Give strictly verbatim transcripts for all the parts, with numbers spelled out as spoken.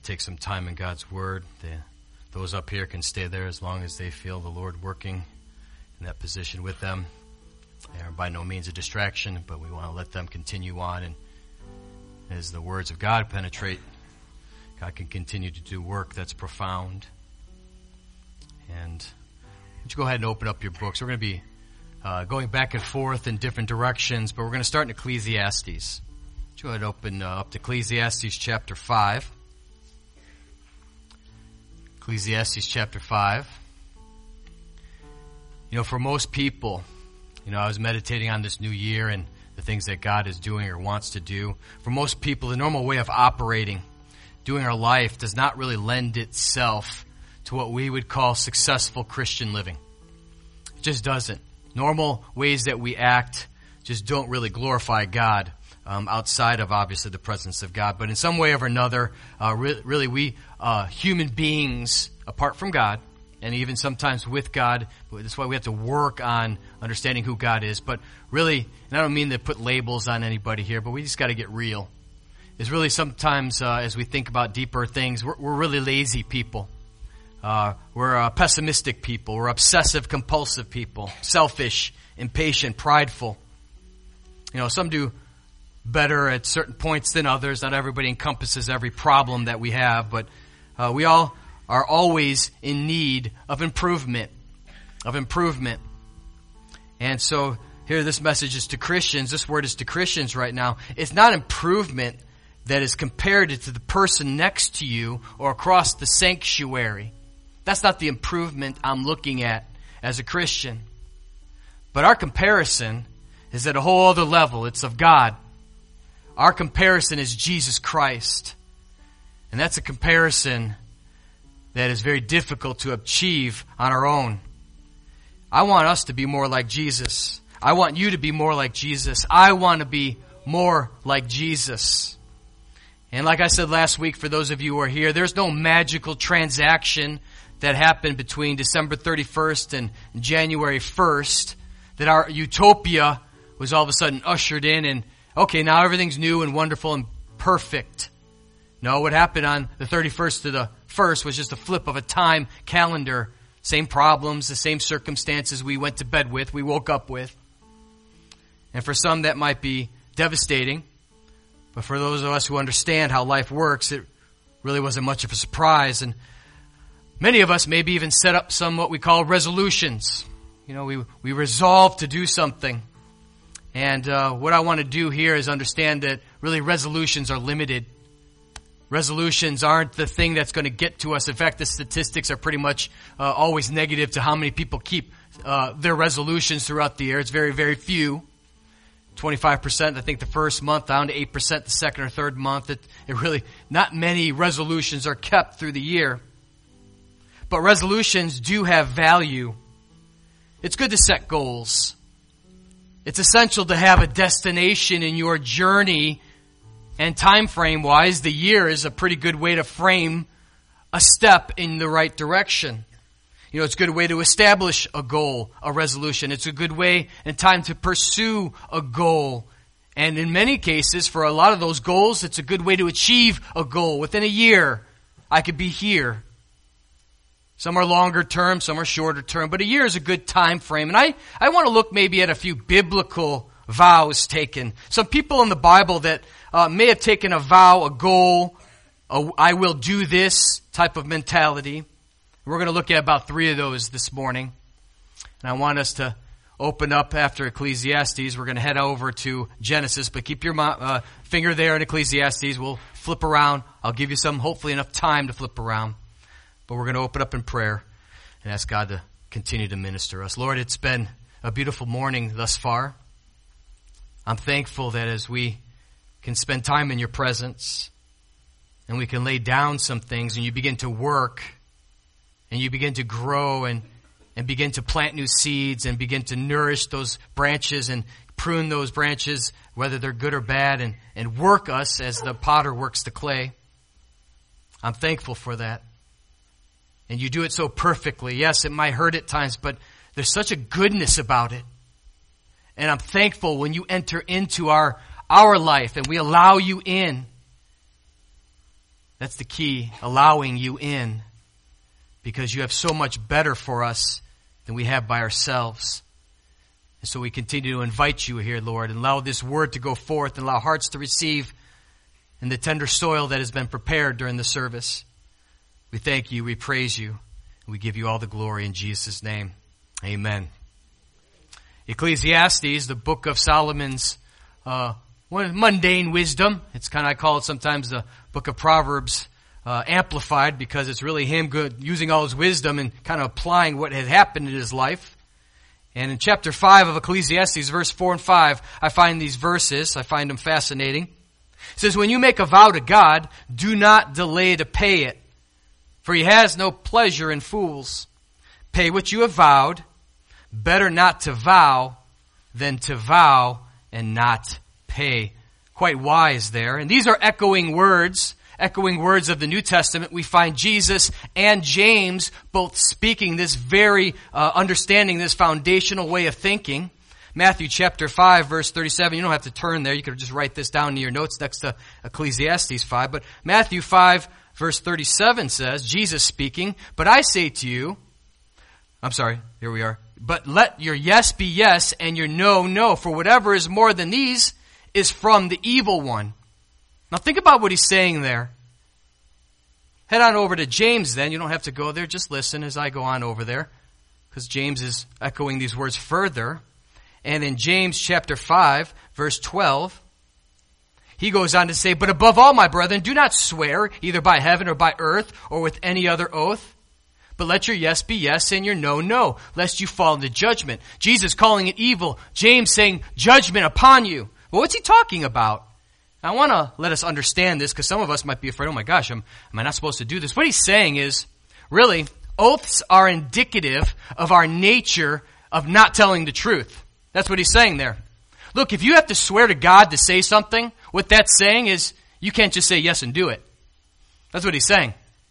take some time in God's Word. The, those up here can stay there as long as they feel the Lord working in that position with them. They are by no means a distraction, but we want to let them continue on. And as the words of God penetrate, God can continue to do work that's profound. And would you go ahead and open up your books? We're going to be uh, going back and forth in different directions, but we're going to start in Ecclesiastes. Would you go ahead and open uh, up to Ecclesiastes chapter five. Ecclesiastes chapter five. You know, for most people, you know, I was meditating on this new year and the things that God is doing or wants to do. For most people, the normal way of operating, doing our life, does not really lend itself to what we would call successful Christian living. It just doesn't. Normal ways that we act just don't really glorify God um, outside of, obviously, the presence of God. But in some way or another, uh, re- really we, uh, human beings, apart from God, and even sometimes with God, that's why we have to work on understanding who God is. But really, and I don't mean to put labels on anybody here, but we just got to get real. Is really sometimes uh, as we think about deeper things, we're, we're really lazy people. Uh, we're uh, pessimistic people. We're obsessive, compulsive people. Selfish, impatient, prideful. You know, some do better at certain points than others. Not everybody encompasses every problem that we have, but uh, we all are always in need of improvement, of improvement. And so here this message is to Christians. This word is to Christians right now. It's not improvement that is compared to the person next to you or across the sanctuary. That's not the improvement I'm looking at as a Christian. But our comparison is at a whole other level. It's of God. Our comparison is Jesus Christ. And that's a comparison that is very difficult to achieve on our own. I want us to be more like Jesus. I want you to be more like Jesus. I want to be more like Jesus. And like I said last week, for those of you who are here, there's no magical transaction that happened between December thirty-first and January first that our utopia was all of a sudden ushered in and, okay, now everything's new and wonderful and perfect. No, what happened on the thirty-first to the first was just a flip of a time calendar. Same problems, the same circumstances we went to bed with, we woke up with. And for some that might be devastating. But for those of us who understand how life works, it really wasn't much of a surprise. And many of us maybe even set up some what we call resolutions. You know, we we resolve to do something. And uh, what I want to do here is understand that really resolutions are limited. Resolutions aren't the thing that's going to get to us. In fact, the statistics are pretty much uh, always negative to how many people keep uh, their resolutions throughout the year. It's very, very few. twenty-five percent, I think, the first month, down to eight percent the second or third month. It, it really, not many resolutions are kept through the year. But resolutions do have value. It's good to set goals. It's essential to have a destination in your journey. And time frame wise, the year is a pretty good way to frame a step in the right direction. You know, it's a good way to establish a goal, a resolution. It's a good way and time to pursue a goal. And in many cases, for a lot of those goals, it's a good way to achieve a goal. Within a year, I could be here. Some are longer term, some are shorter term, but a year is a good time frame. And I, I want to look maybe at a few biblical vows taken. Some people in the Bible that uh, may have taken a vow, a goal, a I will do this type of mentality. We're going to look at about three of those this morning. And I want us to open up after Ecclesiastes. We're going to head over to Genesis, but keep your uh, finger there in Ecclesiastes. We'll flip around. I'll give you some, hopefully enough time to flip around. But we're going to open up in prayer and ask God to continue to minister us. Lord, it's been a beautiful morning thus far. I'm thankful that as we can spend time in your presence and we can lay down some things and you begin to work and you begin to grow and, and begin to plant new seeds and begin to nourish those branches and prune those branches, whether they're good or bad, and, and work us as the potter works the clay. I'm thankful for that. And you do it so perfectly. Yes, it might hurt at times, but there's such a goodness about it. And I'm thankful when you enter into our, our life and we allow you in. That's the key, allowing you in, because you have so much better for us than we have by ourselves. And so we continue to invite you here, Lord, and allow this word to go forth and allow hearts to receive in the tender soil that has been prepared during the service. We thank you, we praise you, and we give you all the glory in Jesus' name. Amen. Ecclesiastes, the book of Solomon's uh, mundane wisdom. It's kind of, I call it sometimes the book of Proverbs uh, amplified, because it's really him good, using all his wisdom and kind of applying what had happened in his life. And in chapter five of Ecclesiastes, verse four and five, I find these verses. I find them fascinating. It says, when you make a vow to God, do not delay to pay it, for he has no pleasure in fools. Pay what you have vowed. Better not to vow than to vow and not pay. Quite wise there. And these are echoing words, echoing words of the New Testament. We find Jesus and James both speaking this very, uh, understanding this foundational way of thinking. Matthew chapter five, verse thirty-seven. You don't have to turn there. You could just write this down in your notes next to Ecclesiastes five. But Matthew five, verse thirty-seven says, Jesus speaking, but I say to you, I'm sorry, here we are. But let your yes be yes and your no, no. For whatever is more than these is from the evil one. Now think about what he's saying there. Head on over to James then. You don't have to go there. Just listen as I go on over there, because James is echoing these words further. And in James chapter five, verse twelve, he goes on to say, but above all, my brethren, do not swear either by heaven or by earth or with any other oath. But let your yes be yes and your no, no, lest you fall into judgment. Jesus calling it evil. James saying judgment upon you. Well, what's he talking about? I want to let us understand this, because some of us might be afraid, oh my gosh, am, am I not supposed to do this? What he's saying is, really, oaths are indicative of our nature of not telling the truth. That's what he's saying there. Look, if you have to swear to God to say something, what that's saying is you can't just say yes and do it. That's what he's saying.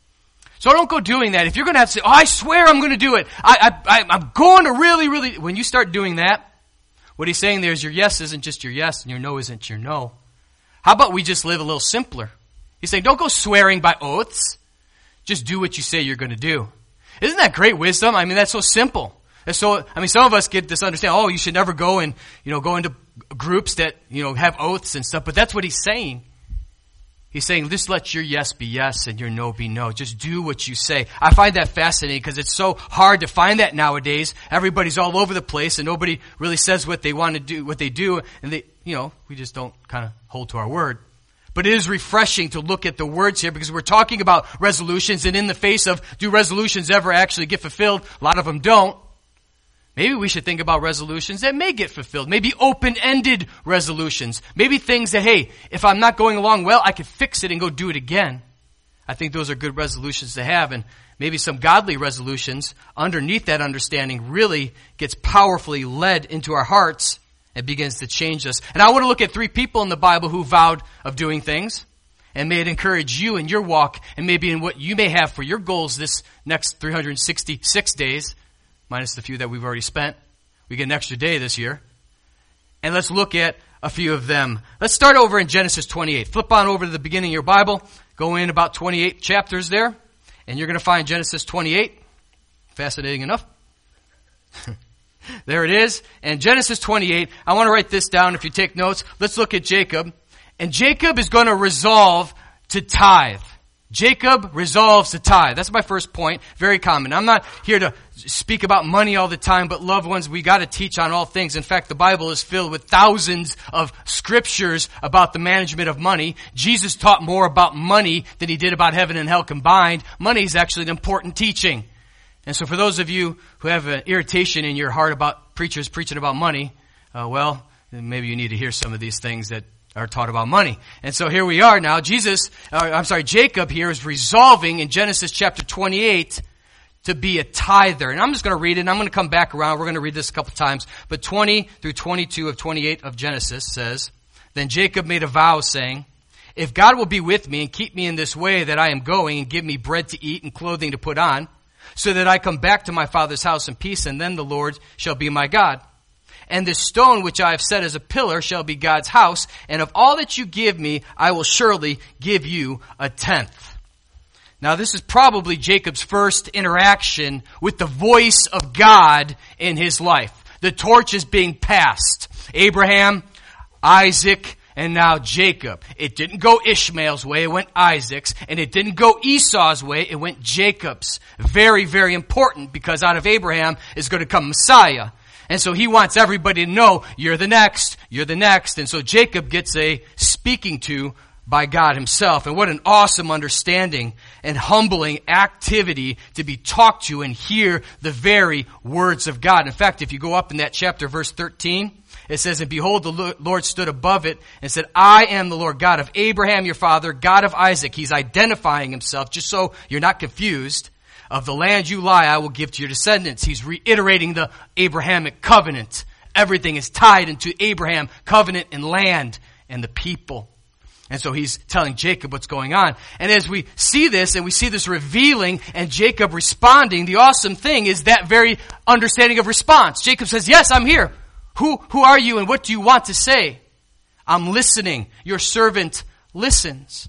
So don't go doing that. If you're going to have to say, oh, I swear I'm going to do it. I, I, I'm going to really, really. When you start doing that, what he's saying there is your yes isn't just your yes and your no isn't your no. How about we just live a little simpler? He's saying don't go swearing by oaths. Just do what you say you're going to do. Isn't that great wisdom? I mean, that's so simple. That's so, I mean, some of us get this understanding, oh, you should never go and, you know, go into groups that, you know, have oaths and stuff. But that's what he's saying. He's saying, just let your yes be yes and your no be no. Just do what you say. I find that fascinating because it's so hard to find that nowadays. Everybody's all over the place and nobody really says what they want to do, what they do. And they, you know, we just don't kind of hold to our word. But it is refreshing to look at the words here, because we're talking about resolutions, and in the face of, do resolutions ever actually get fulfilled? A lot of them don't. Maybe we should think about resolutions that may get fulfilled. Maybe open-ended resolutions. Maybe things that, hey, if I'm not going along well, I can fix it and go do it again. I think those are good resolutions to have. And maybe some godly resolutions underneath that understanding really gets powerfully led into our hearts and begins to change us. And I want to look at three people in the Bible who vowed of doing things. And may it encourage you in your walk, and maybe in what you may have for your goals this next three hundred sixty-six days. Minus the few that we've already spent. We get an extra day this year. And let's look at a few of them. Let's start over in Genesis twenty-eight. Flip on over to the beginning of your Bible. Go in about twenty-eight chapters there. And you're going to find Genesis twenty-eight. Fascinating enough. There it is. And Genesis twenty-eight. I want to write this down if you take notes. Let's look at Jacob. And Jacob is going to resolve to tithe. Jacob resolves to tithe. That's my first point. Very common. I'm not here to speak about money all the time, but loved ones, we got to teach on all things. In fact, the Bible is filled with thousands of scriptures about the management of money. Jesus taught more about money than he did about heaven and hell combined. Money is actually an important teaching. And so for those of you who have an irritation in your heart about preachers preaching about money, uh, well, maybe you need to hear some of these things that are taught about money. And so here we are now. Jesus, uh, I'm sorry, Jacob here is resolving in Genesis chapter twenty-eight to be a tither. And I'm just going to read it, and I'm going to come back around. We're going to read this a couple times. But twenty through twenty-two of twenty-eight of Genesis says, Then Jacob made a vow, saying, If God will be with me and keep me in this way that I am going, and give me bread to eat and clothing to put on, so that I come back to my father's house in peace, and then the Lord shall be my God. And this stone which I have set as a pillar shall be God's house, and of all that you give me, I will surely give you a tenth. Now, this is probably Jacob's first interaction with the voice of God in his life. The torch is being passed. Abraham, Isaac, and now Jacob. It didn't go Ishmael's way, it went Isaac's. And it didn't go Esau's way, it went Jacob's. Very, very important, because out of Abraham is going to come Messiah. And so he wants everybody to know, you're the next, you're the next. And so Jacob gets a speaking to by God himself. And what an awesome understanding and humbling activity to be talked to and hear the very words of God. In fact, if you go up in that chapter, verse thirteen, it says, and behold, the Lord stood above it and said, I am the Lord God of Abraham, your father, God of Isaac. He's identifying himself, just so you're not confused. Of the land you lie, I will give to your descendants. He's reiterating the Abrahamic covenant. Everything is tied into Abraham, covenant and land and the people. And so he's telling Jacob what's going on. And as we see this, and we see this revealing and Jacob responding, the awesome thing is that very understanding of response. Jacob says, yes, I'm here. Who, who are you and what do you want to say? I'm listening. Your servant listens.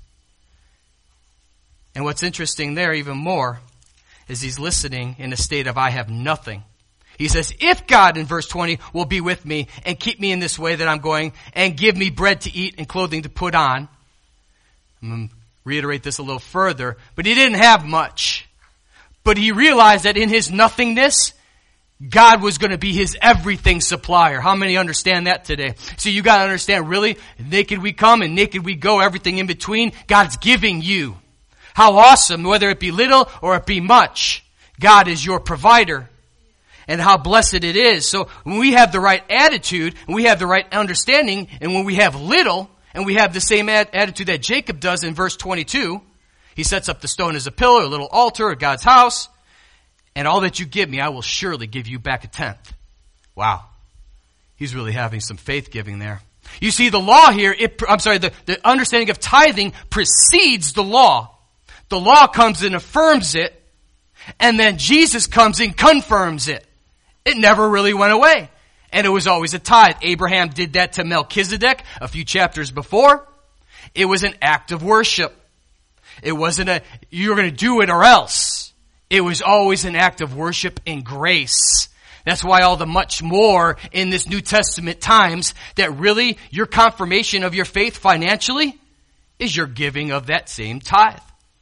And what's interesting there even more is he's listening in a state of I have nothing. He says, if God, in verse twenty, will be with me and keep me in this way that I'm going and give me bread to eat and clothing to put on. I'm going to reiterate this a little further. But he didn't have much. But he realized that in his nothingness, God was going to be his everything supplier. How many understand that today? So you got to understand, really, naked we come and naked we go, everything in between, God's giving you. How awesome, whether it be little or it be much, God is your provider. And how blessed it is. So when we have the right attitude, and we have the right understanding, and when we have little, and we have the same ad- attitude that Jacob does in verse twenty-two, he sets up the stone as a pillar, a little altar at God's house, and all that you give me, I will surely give you back a tenth. Wow. He's really having some faith giving there. You see, the law here, it, I'm sorry, the, the understanding of tithing precedes the law. The law comes and affirms it, and then Jesus comes and confirms it. It never really went away. And it was always a tithe. Abraham did that to Melchizedek a few chapters before. It was an act of worship. It wasn't a, you're going to do it or else. It was always an act of worship and grace. That's why all the much more in this New Testament times that really your confirmation of your faith financially is your giving of that same tithe.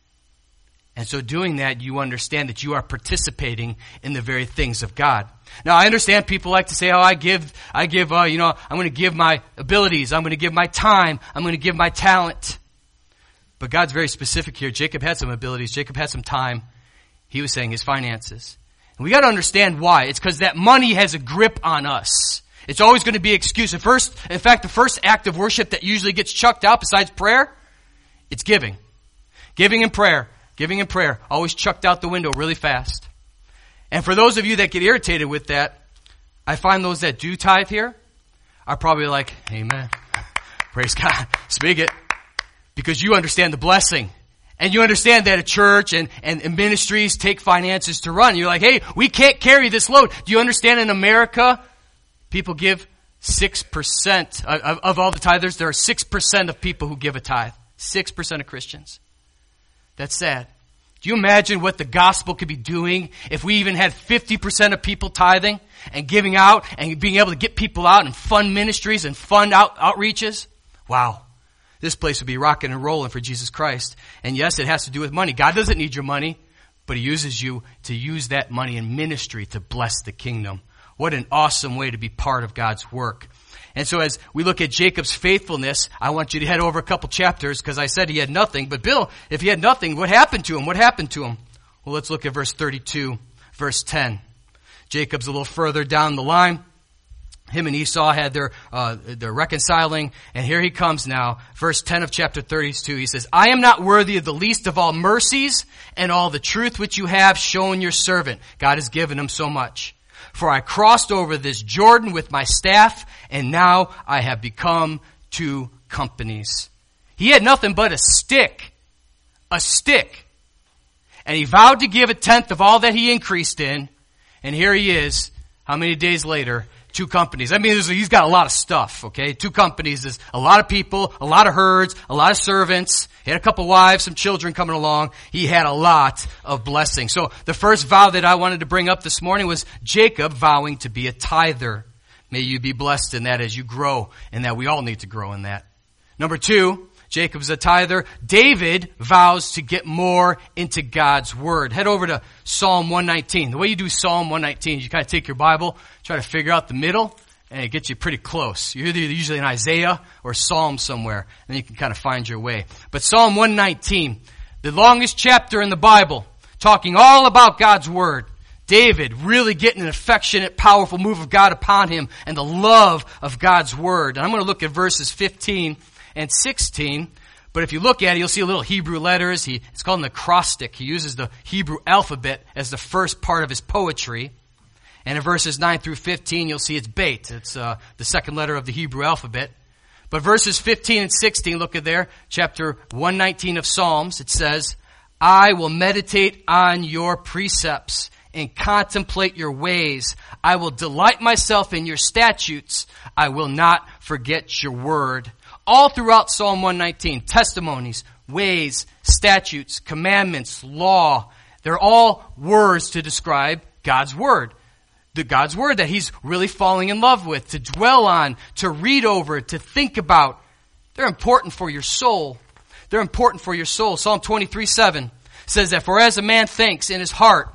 And so doing that, you understand that you are participating in the very things of God. Now, I understand people like to say, oh, I give, I give, uh, you know, I'm going to give my abilities. I'm going to give my time. I'm going to give my talent. But God's very specific here. Jacob had some abilities. Jacob had some time. He was saying his finances. And we got to understand why. It's because that money has a grip on us. It's always going to be an excuse. The first, in fact, the first act of worship that usually gets chucked out besides prayer, it's giving. Giving and prayer. Giving and prayer, always chucked out the window really fast. And for those of you that get irritated with that, I find those that do tithe here are probably like, amen. Praise God. Speak it. Because you understand the blessing. And you understand that a church and, and, and ministries take finances to run. You're like, hey, we can't carry this load. Do you understand in America, people give six percent of, of all the tithers, there are six percent of people who give a tithe. six percent of Christians. That's sad. Do you imagine what the gospel could be doing if we even had fifty percent of people tithing and giving out and being able to get people out and fund ministries and fund out outreaches? Wow. This place would be rocking and rolling for Jesus Christ. And yes, it has to do with money. God doesn't need your money, but he uses you to use that money in ministry to bless the kingdom. What an awesome way to be part of God's work. And so as we look at Jacob's faithfulness, I want you to head over a couple chapters because I said he had nothing. But Bill, if he had nothing, what happened to him? What happened to him? Well, let's look at verse thirty-two, verse ten. Jacob's a little further down the line. Him and Esau had their, uh, their reconciling. And here he comes now. Verse ten of chapter thirty-two, he says, I am not worthy of the least of all mercies and all the truth which you have shown your servant. God has given him so much. For I crossed over this Jordan with my staff, and now I have become two companies. He had nothing but a stick. A stick. And he vowed to give a tenth of all that he increased in. And here he is, how many days later, two companies. I mean, there's, he's got a lot of stuff, okay? Two companies. There's a lot of people, a lot of herds, a lot of servants. He had a couple wives, some children coming along. He had a lot of blessing. So the first vow that I wanted to bring up this morning was Jacob vowing to be a tither. May you be blessed in that as you grow in that. We all need to grow in that. Number two, Jacob's a tither. David vows to get more into God's Word. Head over to Psalm one nineteen. The way you do Psalm one nineteen, you kind of take your Bible, try to figure out the middle, and it gets you pretty close. You're either usually in Isaiah or Psalm somewhere, and you can kind of find your way. But Psalm one nineteen, the longest chapter in the Bible, talking all about God's Word. David really getting an affectionate, powerful move of God upon him and the love of God's Word. And I'm going to look at verses fifteen and sixteen. But if you look at it, you'll see a little Hebrew letters. He, it's called an acrostic. He uses the Hebrew alphabet as the first part of his poetry. And in verses nine through fifteen, you'll see it's Beit. It's uh, the second letter of the Hebrew alphabet. But verses fifteen and sixteen, look at there, chapter one nineteen of Psalms, it says, I will meditate on your precepts and contemplate your ways. I will delight myself in your statutes. I will not forget your word. All throughout Psalm one nineteen, testimonies, ways, statutes, commandments, law, they're all words to describe God's Word. The God's Word that he's really falling in love with, to dwell on, to read over, to think about. They're important for your soul. They're important for your soul. Psalm twenty-three seven says that, for as a man thinks in his heart,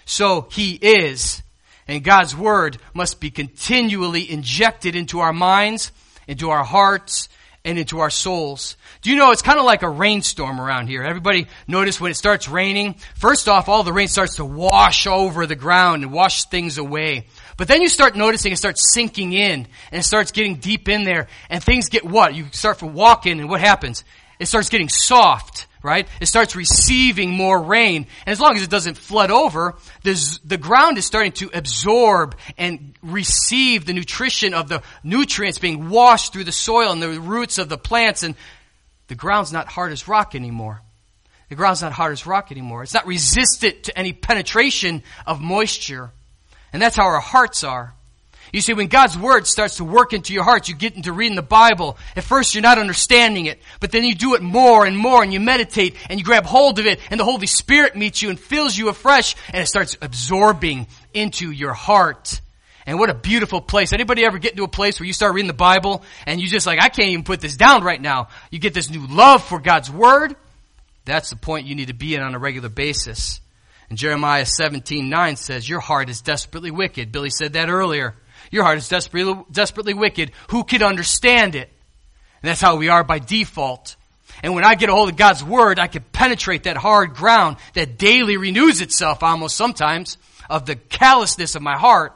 so he is. And God's Word must be continually injected into our minds, into our hearts, and into our souls. Do you know, it's kind of like a rainstorm around here. Everybody notice when it starts raining, first off, all the rain starts to wash over the ground and wash things away. But then you start noticing it starts sinking in, and it starts getting deep in there, and things get what? You start from walking, and what happens? It starts getting soft, right? It starts receiving more rain. And as long as it doesn't flood over, the ground is starting to absorb and receive the nutrition of the nutrients being washed through the soil and the roots of the plants. And the ground's not hard as rock anymore. The ground's not hard as rock anymore. It's not resistant to any penetration of moisture. And that's how our hearts are. You see, when God's Word starts to work into your heart, you get into reading the Bible. At first, you're not understanding it, but then you do it more and more, and you meditate, and you grab hold of it, and the Holy Spirit meets you and fills you afresh, and it starts absorbing into your heart. And what a beautiful place. Anybody ever get into a place where you start reading the Bible, and you just like, I can't even put this down right now. You get this new love for God's Word. That's the point you need to be in on a regular basis. And Jeremiah seventeen nine says, your heart is desperately wicked. Billy said that earlier. Your heart is desperately, desperately wicked. Who could understand it? And that's how we are by default. And when I get a hold of God's Word, I can penetrate that hard ground that daily renews itself almost sometimes of the callousness of my heart.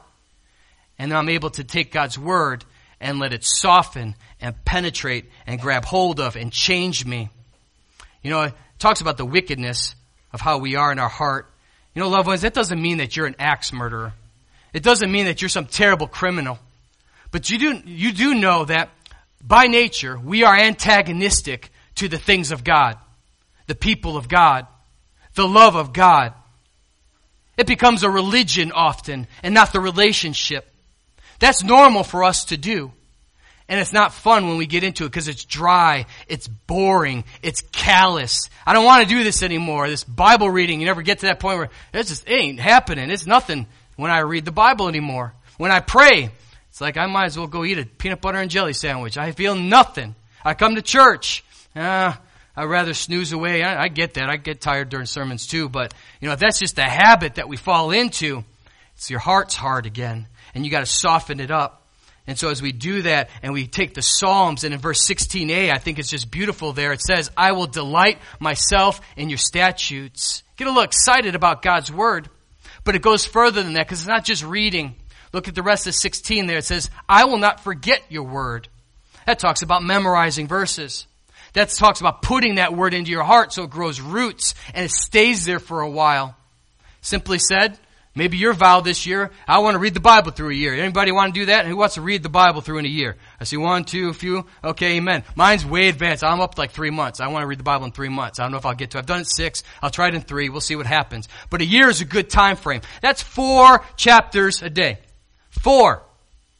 And then I'm able to take God's Word and let it soften and penetrate and grab hold of and change me. You know, it talks about the wickedness of how we are in our heart. You know, loved ones, that doesn't mean that you're an axe murderer. It doesn't mean that you're some terrible criminal. But you do, you do know that by nature, we are antagonistic to the things of God, the people of God, the love of God. It becomes a religion often and not the relationship. That's normal for us to do. And it's not fun when we get into it because it's dry, it's boring, it's callous. I don't want to do this anymore. This Bible reading, you never get to that point where it's just, it ain't happening. It's nothing when I read the Bible anymore. When I pray, it's like I might as well go eat a peanut butter and jelly sandwich. I feel nothing. I come to church. Uh, I'd rather snooze away. I, I get that. I get tired during sermons too. But, you know, if that's just a habit that we fall into, it's your heart's hard again. And you got to soften it up. And so as we do that and we take the Psalms, and in verse sixteen a, I think it's just beautiful there. It says, I will delight myself in your statutes. Get a little excited about God's Word. But it goes further than that because it's not just reading. Look at the rest of sixteen there. It says, I will not forget your word. That talks about memorizing verses. That talks about putting that word into your heart so it grows roots and it stays there for a while. Simply said, maybe your vow this year, I want to read the Bible through a year. Anybody want to do that? Who wants to read the Bible through in a year? I see one, two, a few. Okay, amen. Mine's way advanced. I'm up to like three months. I want to read the Bible in three months. I don't know if I'll get to it. I've done it six. I'll try it in three. We'll see what happens. But a year is a good time frame. That's four chapters a day. Four.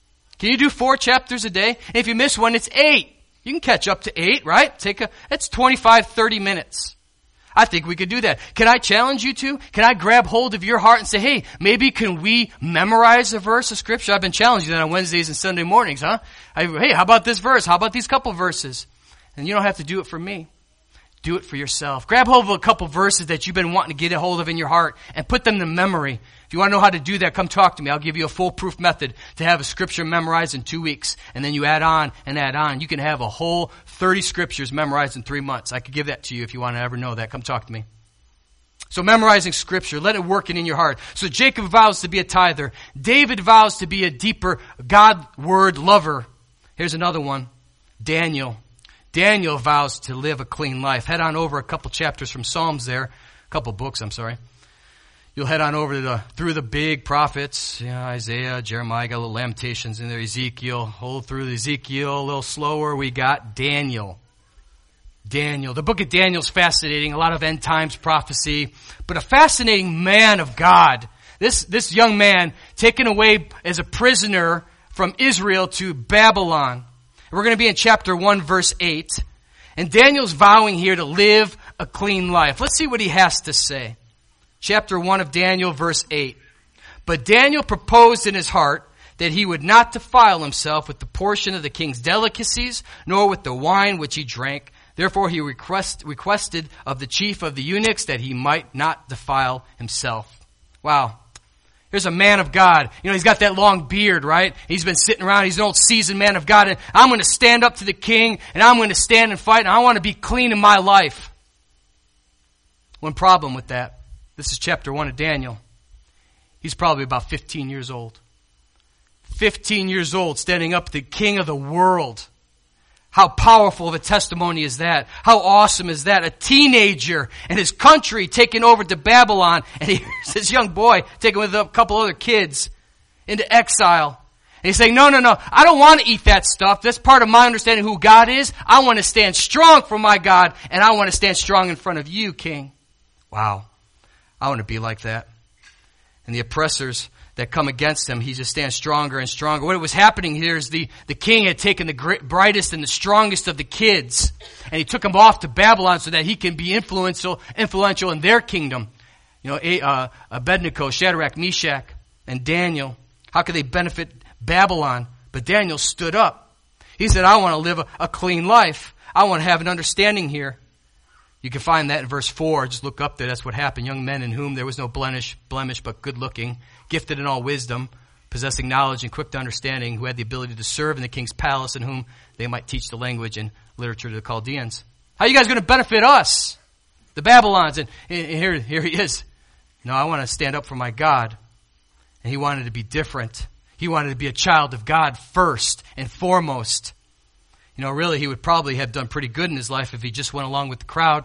Can you do four chapters a day? And if you miss one, it's eight. You can catch up to eight, right? Take a, it's twenty-five, thirty minutes. I think we could do that. Can I challenge you to? Can I grab hold of your heart and say, hey, maybe can we memorize a verse of Scripture? I've been challenging that on Wednesdays and Sunday mornings, huh? I, hey, how about this verse? How about these couple verses? And you don't have to do it for me. Do it for yourself. Grab hold of a couple verses that you've been wanting to get a hold of in your heart and put them to memory. If you want to know how to do that, come talk to me. I'll give you a foolproof method to have a scripture memorized in two weeks. And then you add on and add on. You can have a whole thirty scriptures memorized in three months. I could give that to you if you want to ever know that. Come talk to me. So memorizing scripture, let it work in your heart. So Jacob vows to be a tither. David vows to be a deeper God word lover. Here's another one. Daniel. Daniel vows to live a clean life. Head on over a couple chapters from Psalms there. A couple books, I'm sorry. You'll head on over to the, through the big prophets, you know, Isaiah, Jeremiah, got a little Lamentations in there, Ezekiel. Hold through Ezekiel a little slower. We got Daniel. Daniel. The book of Daniel is fascinating. A lot of end times prophecy. But a fascinating man of God. This, this young man taken away as a prisoner from Israel to Babylon. We're going to be in chapter one, verse eight. And Daniel's vowing here to live a clean life. Let's see what he has to say. Chapter one of Daniel, verse eight. But Daniel proposed in his heart that he would not defile himself with the portion of the king's delicacies, nor with the wine which he drank. Therefore he request, requested of the chief of the eunuchs that he might not defile himself. Wow. Here's a man of God. You know, he's got that long beard, right? He's been sitting around. He's an old seasoned man of God. And I'm going to stand up to the king, and I'm going to stand and fight, and I want to be clean in my life. One problem with that. This is chapter one of Daniel. He's probably about fifteen years old. fifteen years old, standing up to the king of the world. How powerful of a testimony is that? How awesome is that? A teenager and his country taken over to Babylon, and here's this young boy taken with a couple other kids into exile. And he's saying, no, no, no, I don't want to eat that stuff. That's part of my understanding who God is. I want to stand strong for my God, and I want to stand strong in front of you, King. Wow. I want to be like that. And the oppressors that come against him, he just stands stronger and stronger. What was happening here is the, the king had taken the great, brightest and the strongest of the kids, and he took them off to Babylon so that he can be influential, influential in their kingdom. You know, uh, Abednego, Shadrach, Meshach, and Daniel. How could they benefit Babylon? But Daniel stood up. He said, I want to live a, a clean life. I want to have an understanding here. You can find that in verse four. Just look up there. That's what happened. Young men in whom there was no blemish, blemish but good looking, gifted in all wisdom, possessing knowledge and quick to understanding, who had the ability to serve in the king's palace, and whom they might teach the language and literature to the Chaldeans. How are you guys going to benefit us, the Babylons? And, and here, here he is. You know, I want to stand up for my God. And he wanted to be different. He wanted to be a child of God first and foremost. You know, really, he would probably have done pretty good in his life if he just went along with the crowd.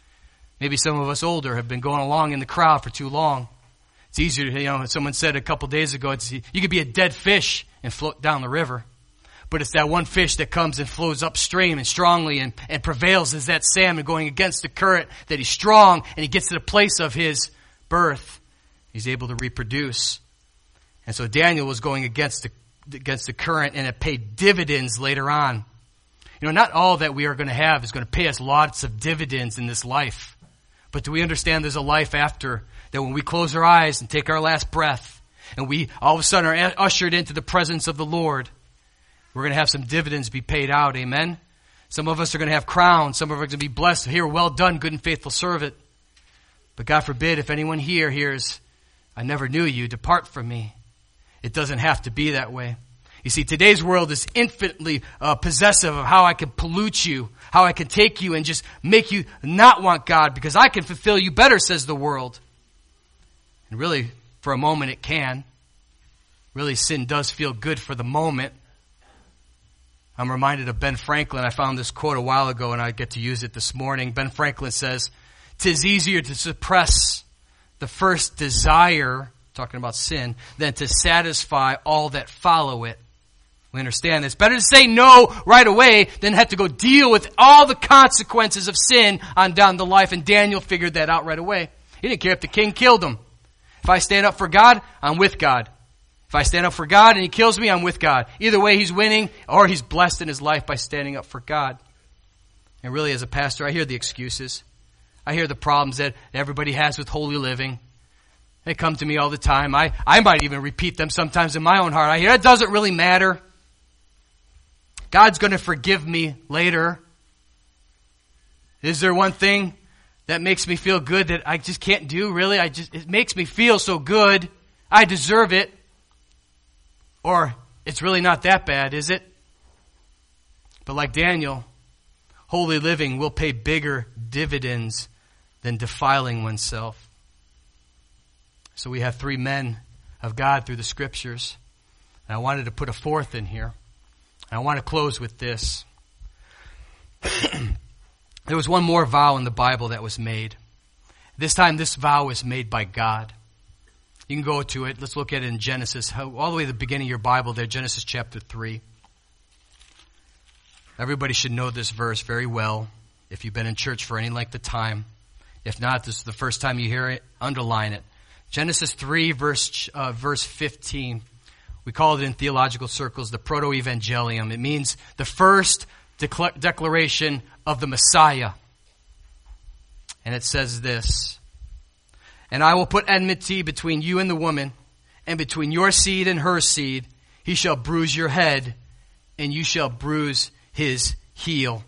Maybe some of us older have been going along in the crowd for too long. It's easier to, you know, someone said a couple days ago, it's, you could be a dead fish and float down the river. But it's that one fish that comes and flows upstream and strongly and, and prevails as that salmon going against the current, that he's strong and he gets to the place of his birth. He's able to reproduce. And so Daniel was going against the, against the current, and it paid dividends later on. You know, not all that we are going to have is going to pay us lots of dividends in this life. But do we understand there's a life after, that when we close our eyes and take our last breath, and we all of a sudden are ushered into the presence of the Lord, we're going to have some dividends be paid out, amen? Some of us are going to have crowns. Some of us are going to be blessed. Here, well done, good and faithful servant. But God forbid if anyone here hears, I never knew you, depart from me. It doesn't have to be that way. You see, today's world is infinitely uh, possessive of how I can pollute you, how I can take you and just make you not want God because I can fulfill you better, says the world. And really, for a moment it can. Really, sin does feel good for the moment. I'm reminded of Ben Franklin. I found this quote a while ago and I get to use it this morning. Ben Franklin says, "'Tis easier to suppress the first desire," talking about sin, "than to satisfy all that follow it." We understand this. Better to say no right away than have to go deal with all the consequences of sin on down the life. And Daniel figured that out right away. He didn't care if the king killed him. If I stand up for God, I'm with God. If I stand up for God and he kills me, I'm with God. Either way, he's winning or he's blessed in his life by standing up for God. And really, as a pastor, I hear the excuses. I hear the problems that everybody has with holy living. They come to me all the time. I, I might even repeat them sometimes in my own heart. I hear, it doesn't really matter. God's going to forgive me later. Is there one thing that makes me feel good that I just can't do? Really? I just it makes me feel so good. I deserve it. Or it's really not that bad, is it? But like Daniel, holy living will pay bigger dividends than defiling oneself. So we have three men of God through the Scriptures. And I wanted to put a fourth in here. And I want to close with this. There was one more vow in the Bible that was made. This time this vow was made by God. You can go to it. Let's look at it in Genesis. All the way to the beginning of your Bible there, Genesis chapter three. Everybody should know this verse very well if you've been in church for any length of time. If not, this is the first time you hear it, underline it. Genesis three, verse uh, verse fifteen. We call it in theological circles the proto-evangelium. It means the first decla- declaration of the Messiah. And it says this: "And I will put enmity between you and the woman, and between your seed and her seed. He shall bruise your head, and you shall bruise his heel."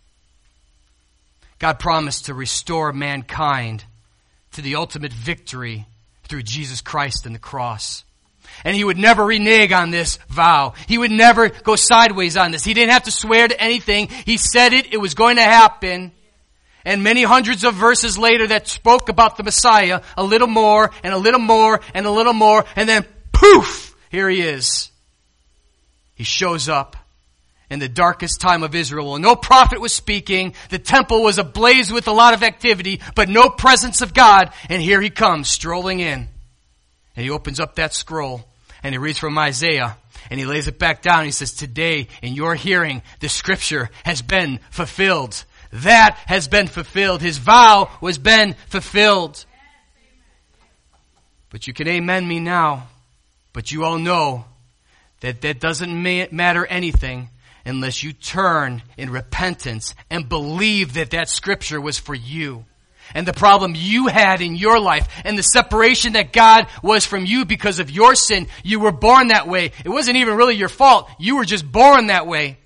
God promised to restore mankind to the ultimate victory through Jesus Christ and the cross. And he would never renege on this vow. He would never go sideways on this. He didn't have to swear to anything. He said it, it was going to happen. And many hundreds of verses later that spoke about the Messiah, a little more and a little more and a little more, and then poof, here he is. He shows up in the darkest time of Israel. No prophet was speaking. The temple was ablaze with a lot of activity, but no presence of God. And here he comes strolling in. And he opens up that scroll and he reads from Isaiah and he lays it back down. He says, "Today in your hearing, the scripture has been fulfilled." That has been fulfilled. His vow was been fulfilled. But you can amen me now. But you all know that that doesn't ma- matter anything unless you turn in repentance and believe that that scripture was for you. And the problem you had in your life and the separation that God was from you because of your sin. You were born that way. It wasn't even really your fault. You were just born that way.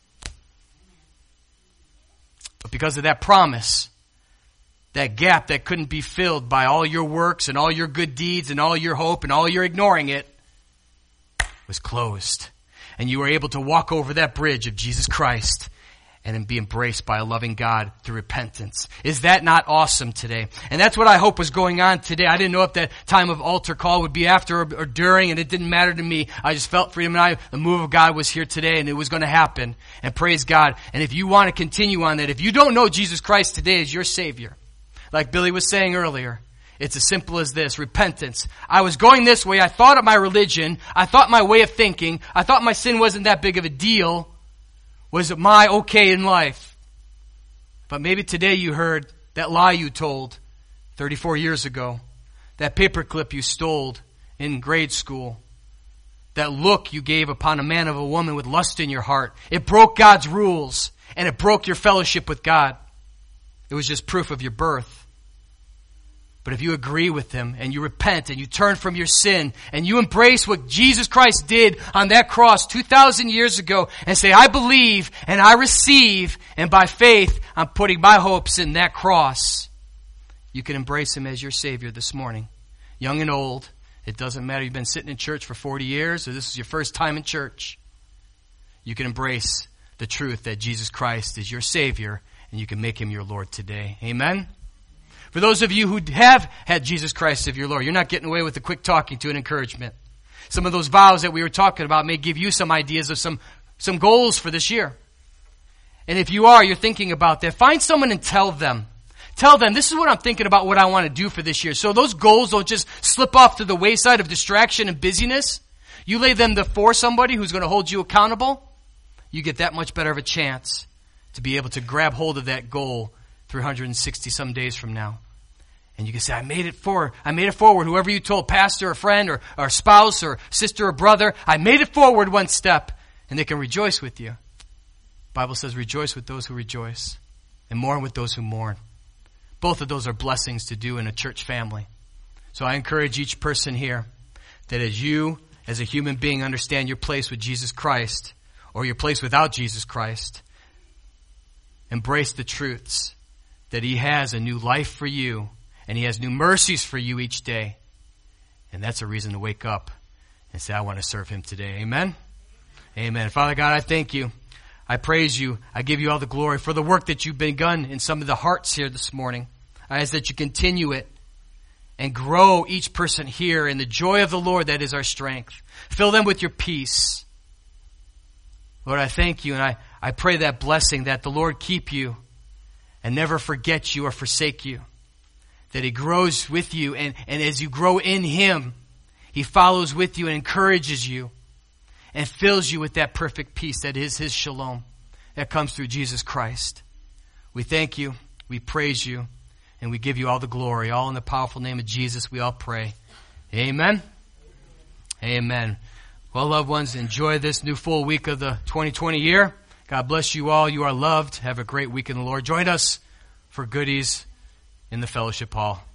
But because of that promise, that gap that couldn't be filled by all your works and all your good deeds and all your hope and all your ignoring it, was closed. And you were able to walk over that bridge of Jesus Christ and then be embraced by a loving God through repentance. Is that not awesome today? And that's what I hope was going on today. I didn't know if that time of altar call would be after or, or during, and it didn't matter to me. I just felt freedom, and I, the move of God was here today, and it was going to happen. And praise God. And if you want to continue on that, if you don't know Jesus Christ today as your Savior, like Billy was saying earlier, it's as simple as this: repentance. I was going this way. I thought of my religion. I thought my way of thinking. I thought my sin wasn't that big of a deal. Was it my okay in life? But maybe today you heard that lie you told thirty-four years ago. That paperclip you stole in grade school. That look you gave upon a man or a woman with lust in your heart. It broke God's rules. And it broke your fellowship with God. It was just proof of your birth. But if you agree with him and you repent and you turn from your sin and you embrace what Jesus Christ did on that cross two thousand years ago and say, "I believe and I receive, and by faith I'm putting my hopes in that cross," you can embrace him as your Savior this morning. Young and old, it doesn't matter. You've been sitting in church for forty years or this is your first time in church. You can embrace the truth that Jesus Christ is your Savior and you can make him your Lord today. Amen? For those of you who have had Jesus Christ as your Lord, you're not getting away with a quick talking to an encouragement. Some of those vows that we were talking about may give you some ideas of some, some goals for this year. And if you are, you're thinking about that, find someone and tell them. Tell them, this is what I'm thinking about what I want to do for this year. So those goals don't just slip off to the wayside of distraction and busyness. You lay them before somebody who's going to hold you accountable. You get that much better of a chance to be able to grab hold of that goal three hundred sixty some days from now And you can say, I made it forward. I made it forward. Whoever you told, pastor or friend or, or spouse or sister or brother, I made it forward one step. And they can rejoice with you. The Bible says, rejoice with those who rejoice and mourn with those who mourn. Both of those are blessings to do in a church family. So I encourage each person here that as you, as a human being, understand your place with Jesus Christ or your place without Jesus Christ, embrace the truths that he has a new life for you and he has new mercies for you each day. And that's a reason to wake up and say, I want to serve him today. Amen? Amen. Father God, I thank you. I praise you. I give you all the glory for the work that you've begun in some of the hearts here this morning. I ask that you continue it and grow each person here in the joy of the Lord that is our strength. Fill them with your peace. Lord, I thank you and I, I pray that blessing that the Lord keep you and never forget you or forsake you. That he grows with you and, and as you grow in him, he follows with you and encourages you and fills you with that perfect peace that is his shalom that comes through Jesus Christ. We thank you, we praise you, and we give you all the glory. All in the powerful name of Jesus we all pray. Amen. Amen. Well, loved ones, enjoy this new full week of the twenty twenty year. God bless you all. You are loved. Have a great week in the Lord. Join us for goodies in the fellowship hall.